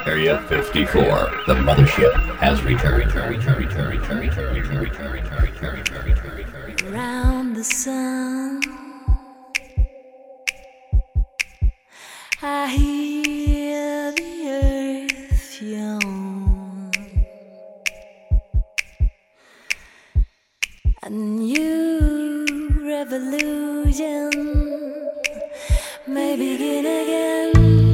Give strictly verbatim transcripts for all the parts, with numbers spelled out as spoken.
Area fifty-four, the mothership has returned. Around the sun, I hear the earth yawn. A new revolution may begin again.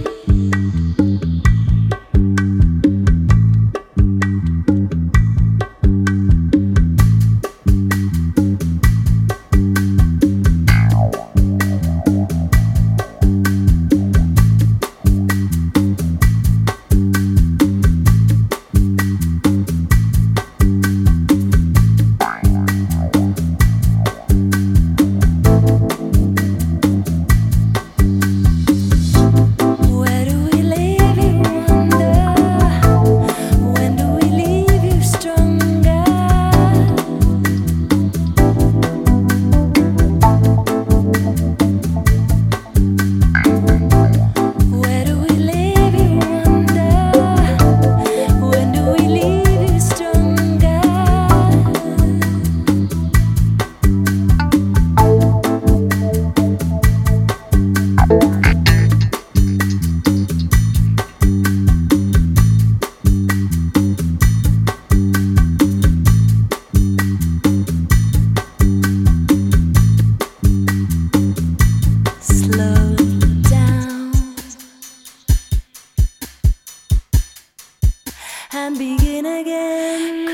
And begin again.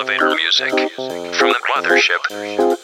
Elevator music from the Mothership.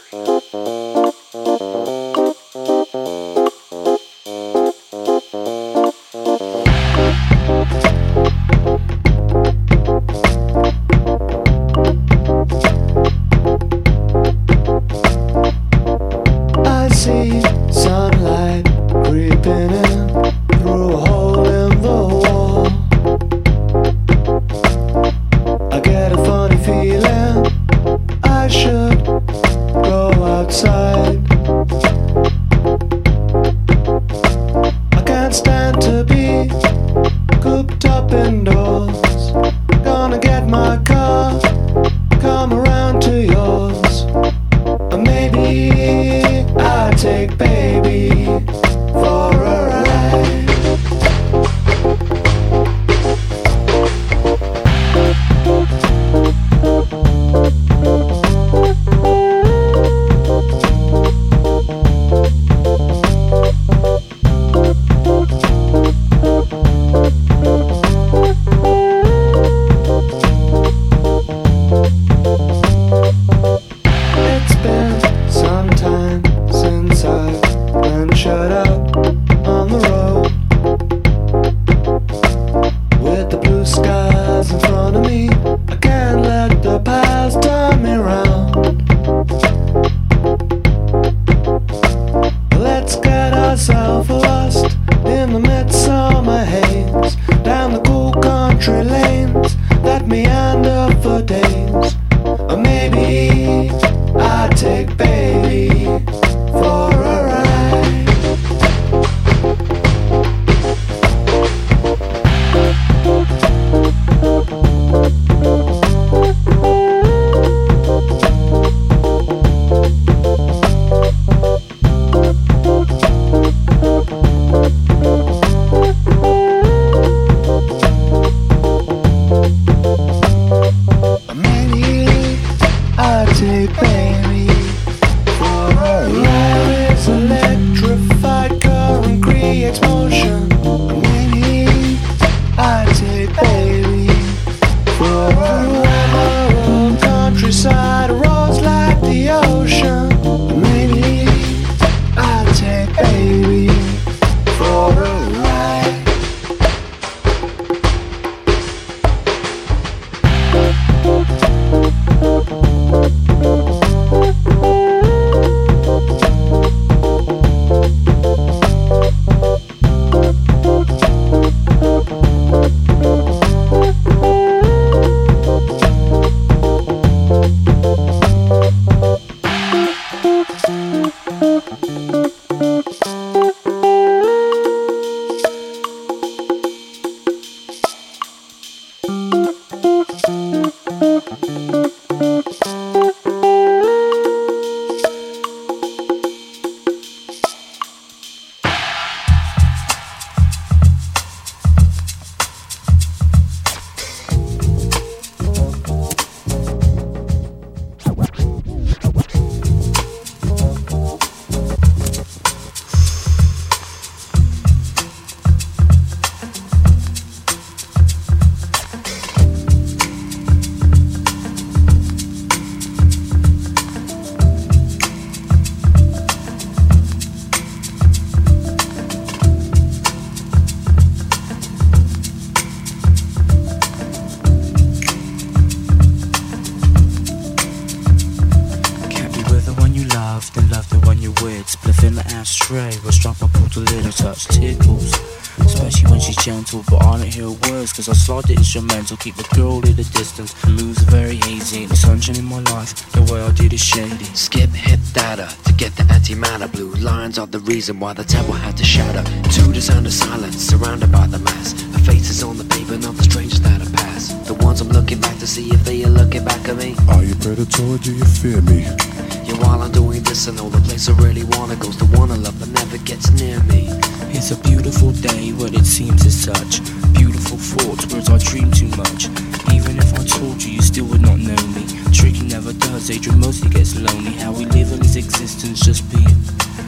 Gentle, but I don't hear words, cause I slide the instrumental, keep the girl at a distance. The moves are very hazy, the sunshine in my life, the way I did is shady. Skip hit data to get the antimatter. Blue lines are the reason why the temple had to shatter. To the sound of silence, surrounded by the mass. The faces on the paper, not the strangers that have passed. The ones I'm looking back to see if they are looking back at me. Are you predatory, do you fear me? Yeah, while I'm doing this, I know the place I really wanna go's the one I love that never gets near me. It's a beautiful day, but it seems as such. Beautiful thoughts, words I dream too much. Even if I told you, you still would not know me. Tricky never does, Adrian mostly gets lonely. How we live in his existence, just being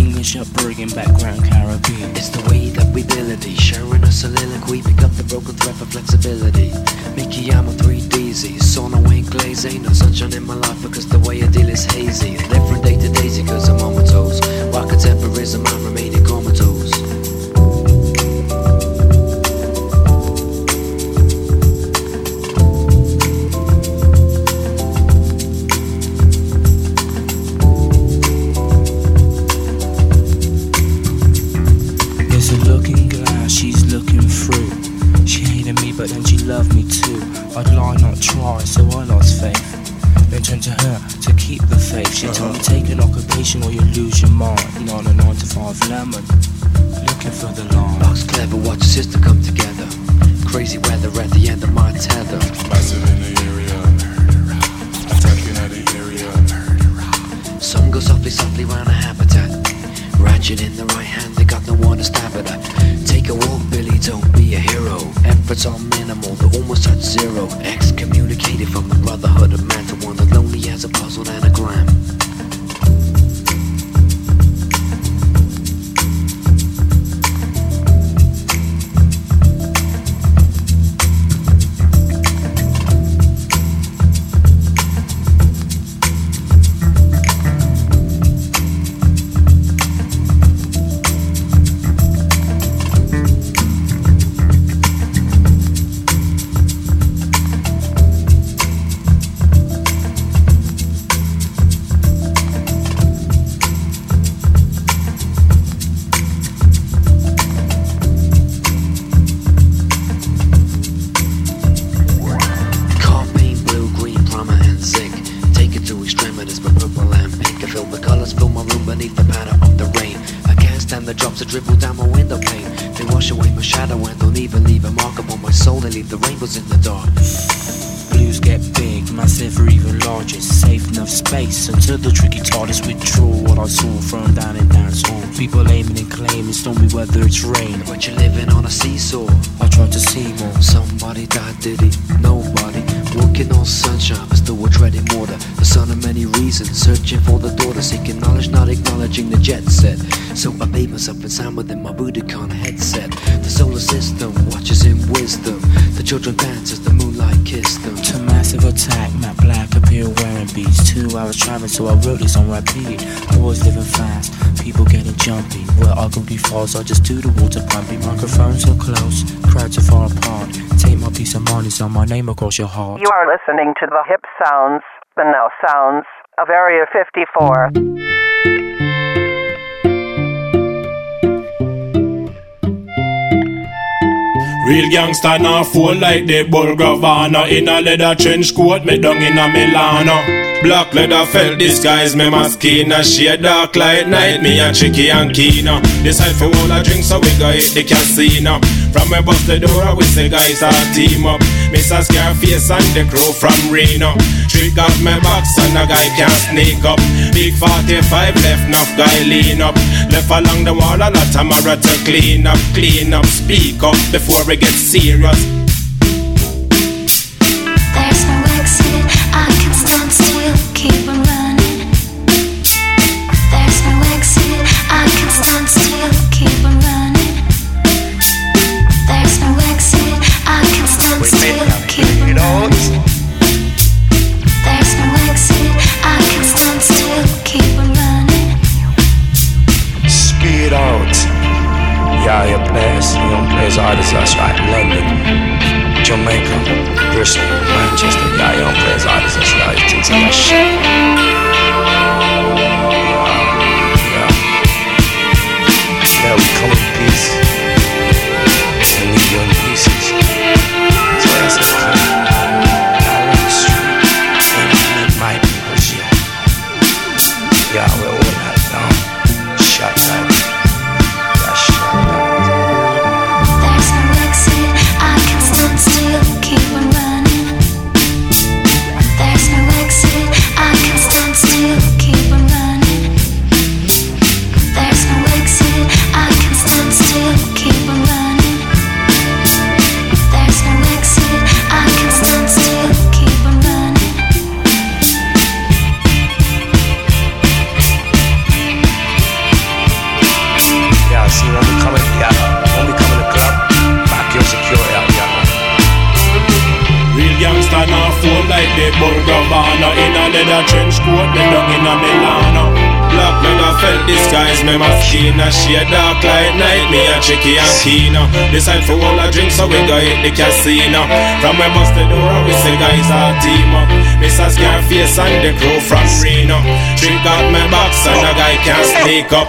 English upbringing, background Caribbean. It's the way that we ability, sharing a soliloquy, pick up the broken thread for flexibility. Mickey, I'm a three D Z, sauna ain't glaze, ain't no sunshine in my life because the way I deal is hazy. Different day to daisy cause I'm on my toes, while contemporism I'm remaining comatose. There's a looking glass she's looking through. She hated me but then she loved me too. I'd lie not try so I lost faith. Then turned to her to keep the faith. She told me take an occupation or you lose your mind. Not a nine to five lemon, looking for the line. Box clever, watch your sister come together. Crazy weather at the end of my tether. Massive in the area, attacking at the area. Some go softly, softly round a habitat. Ratchet in the right hand, they got no one to stab at her. Take a walk, Billy, don't be a hero. Efforts are minimal, they almost touch zero. Excommunicated from the brotherhood of man to one that lonely as a puzzled anagram. Dribble down my window pane. They wash away my shadow and don't even leave a mark upon my soul. They leave the rainbows in the dark. Blues get big, massive or even larger. Safe enough space until the tricky TARDIS withdraw what I saw from down in dance hall. People aiming and claiming stormy weather, it's rain. But you're living on a seesaw. I tried to see more. Somebody died, did he? Nobody. Walking on sunshine, but still we're treading water. The son of many reasons, searching for the daughter, seeking knowledge, not acknowledging the jet set. So I bathe myself in sound within my Budokan headset. The solar system watches in wisdom. The children dance as the moonlight kissed them. To massive attack, Matt Black appear wearing beats. Two hours traveling, so I wrote this on repeat. Boys living fast, people getting jumpy. Where I could be false, I just do the water pumping. Microphones are close, crowds are far apart. Take my peace of mind, it's on my name across your heart. You are listening to the hip sounds, the now sounds of Area fifty-four. Real gangsta now fall like the Bulgravana. In a leather trench coat, me down in a Milano. Black leather felt disguise, me maskina. Shade dark like night, me a Chicky and Kina. Decide for all I drink, so we go hit the casino. From me bust the door, we say guys all team up. Mister Scarface and the crew from Reno. Trick off my box and a guy can't sneak up. Big forty-five left, enough guy lean up. Left along the wall a lot of mirror to clean up. Clean up, speak up before we get serious. There's no exit, I can stand still, keep on running. There's no exit, I can stand still, keep on running. There's no exit, I can stand still, keep on running. There's no exit, I can stand still, keep on running. Speed out. Yeah, your place, young place, artists, right? London, Jamaica, Bristol, Manchester. Yeah, young place, artists, right? Things like that shit. Yeah, yeah. Yeah, we come in peace. We need young pieces. That's why I said, down the street, and I need my people, yeah. Yeah, we're all that down. Shot that. Still keep on running. There's no exit, I can stand still, keep on running. There's no exit, I can stand leather trench coat, me down in a Milano. Black leather felt disguise, me my skin a shade dark like night. Me a tricky and keener. Decide for all the drinks, so we go hit the casino. From we bust the door, we say guys all team up. Mister Scarface and the crew from Reno. Drink out my box and a guy can't sneak up.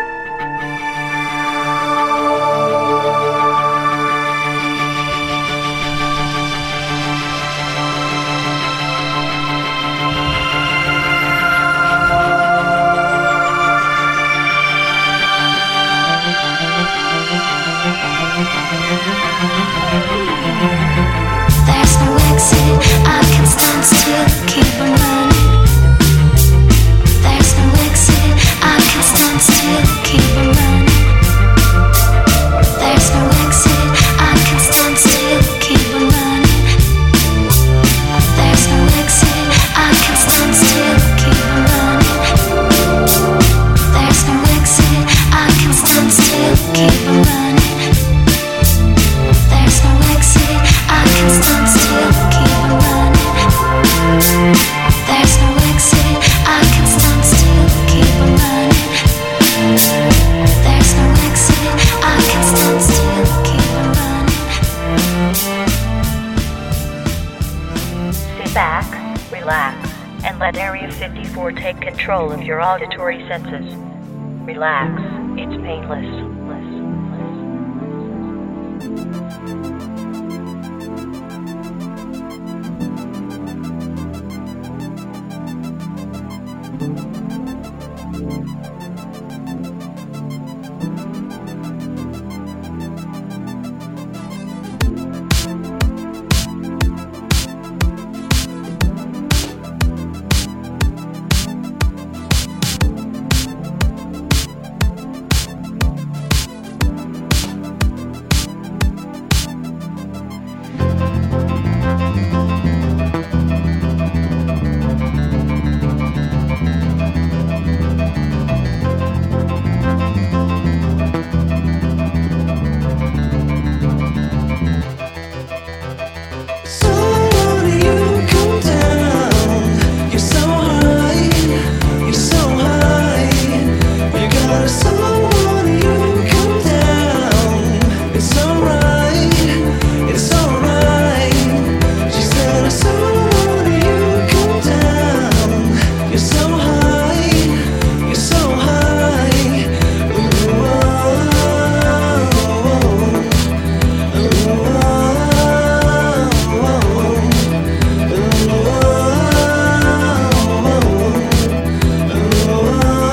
There's no exit, I can stand still, keep on running. There's no exit, I can stand still, keep on running. There's no exit, I can stand still, keep on running. There's no exit, I can stand still, keep on running. There's no exit, I can stand still, keep on running. There's no exit, I can stand still, keep on running. There's no exit, I can stand still, keep on running. There's no exit, I can stand still, keep on running. Sit back, relax, and let Area fifty-four take control of your auditory senses. Relax, it's painless.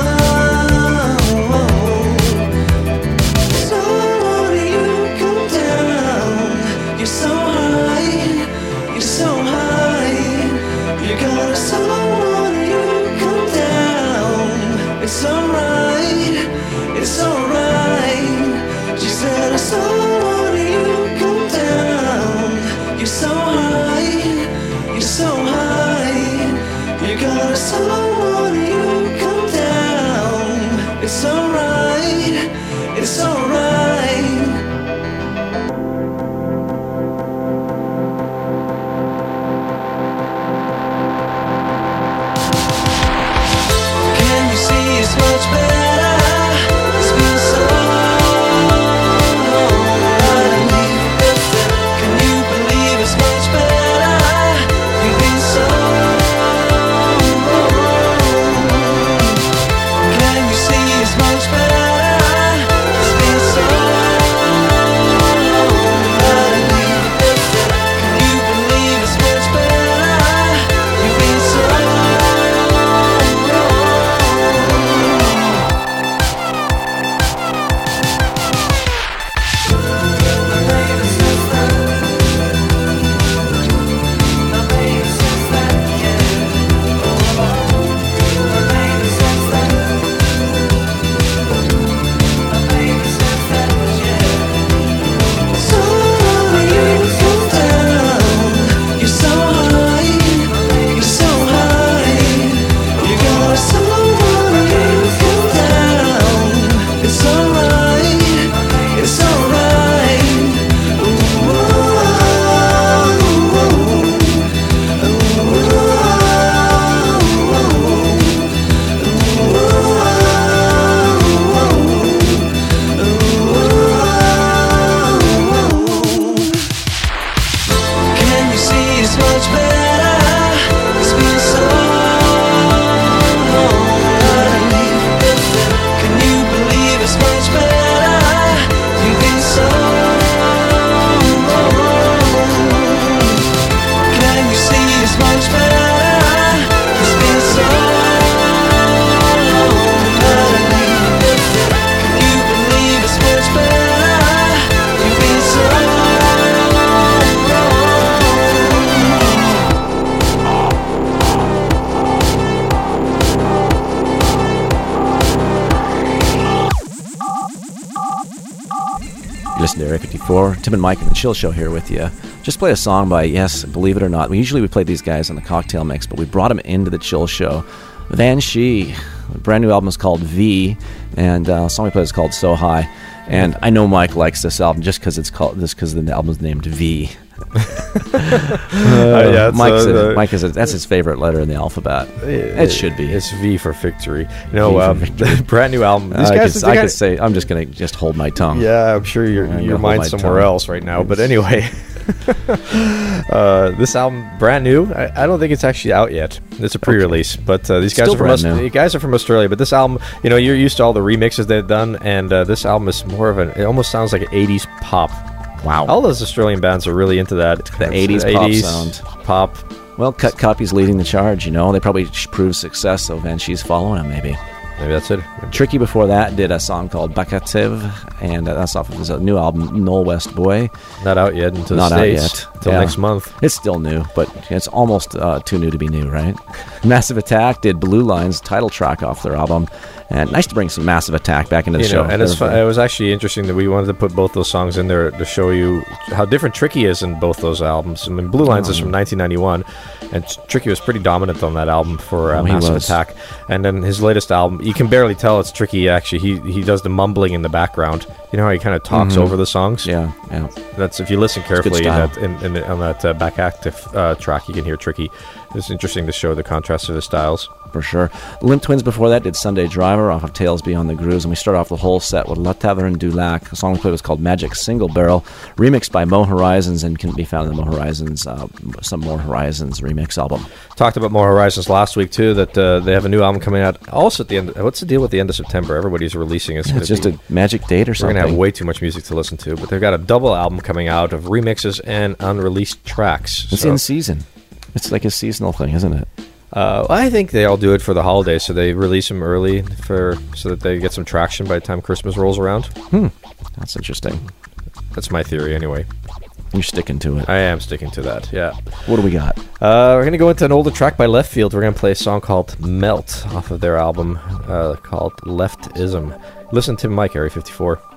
Come down. fifty-four. Tim and Mike and the Chill Show here with you. Just play a song by, yes, believe it or not. We usually we play these guys in the cocktail mix, but we brought them into the Chill Show. Van Shee, a brand new album is called V, and uh, the song we played is called So High. And I know Mike likes this album just because it's called this because the album's named V. uh, yeah, Mike's uh, a, Mike is a, that's his favorite letter in the alphabet. It, it should be. It's V for victory. No, um, brand new album. These I guys, could, I could say I'm just gonna just hold my tongue. Yeah, I'm sure your your mind's somewhere tongue. else right now. But anyway, uh, this album brand new. I, I don't think it's actually out yet. It's a pre-release, okay. but uh, these guys Still are from Aus- guys are from Australia. But this album, you know, you're used to all the remixes they've done, and uh, this album is more of an. It almost sounds like an eighties pop. Wow. All those Australian bands are really into that. The eighties, eighties pop sound. Pop. Well, Cut Copy's leading the charge, you know. They probably proved success, so Van Shee's following him, maybe. Maybe that's it. Tricky before that did a song called Bakativ, and that's off of his new album, Noel West Boy. Not out yet into the Not States. out yet. Until yeah. next month. It's still new, but it's almost uh, too new to be new, right? Massive Attack did Blue Line's title track off their album. And nice to bring some Massive Attack back into the you show. Know, and it's fun. It was actually interesting that we wanted to put both those songs in there to show you how different Tricky is in both those albums. I mean, Blue Lines oh. is from nineteen ninety-one, and Tricky was pretty dominant on that album for uh, oh, Massive Attack. And then his latest album, you can barely tell it's Tricky. Actually, he he does the mumbling in the background. You know how he kind of talks mm-hmm. over the songs. Yeah, yeah. That's if you listen carefully in that, in, in the, on that uh, back active uh, track, you can hear Tricky. It's interesting to show the contrast of the styles. For sure. Limp Twins before that did Sunday Driver off of Tales Beyond the Grooves, and we start off the whole set with La Taverne du Lac. The song we played was called Magic Single Barrel, remixed by Mo Horizons, and can be found in the Mo Horizons, uh, some More Horizons remix album. Talked about More Horizons last week too. That uh, they have a new album coming out. Also at the end. What's the deal with the end of September? Everybody's releasing. It's, yeah, it's just be, a magic date or something. We're gonna have way too much music to listen to, but they've got a double album coming out of remixes and unreleased tracks. It's so. in season. It's like a seasonal thing, isn't it? Uh, I think they all do it for the holidays, so they release them early for so that they get some traction by the time Christmas rolls around. Hmm, that's interesting. That's my theory, anyway. You're sticking to it. I am sticking to that. Yeah. What do we got? Uh, we're gonna go into an older track by Left Field. We're gonna play a song called "Melt" off of their album uh, called "Leftism." Listen to Mike, Area fifty-four.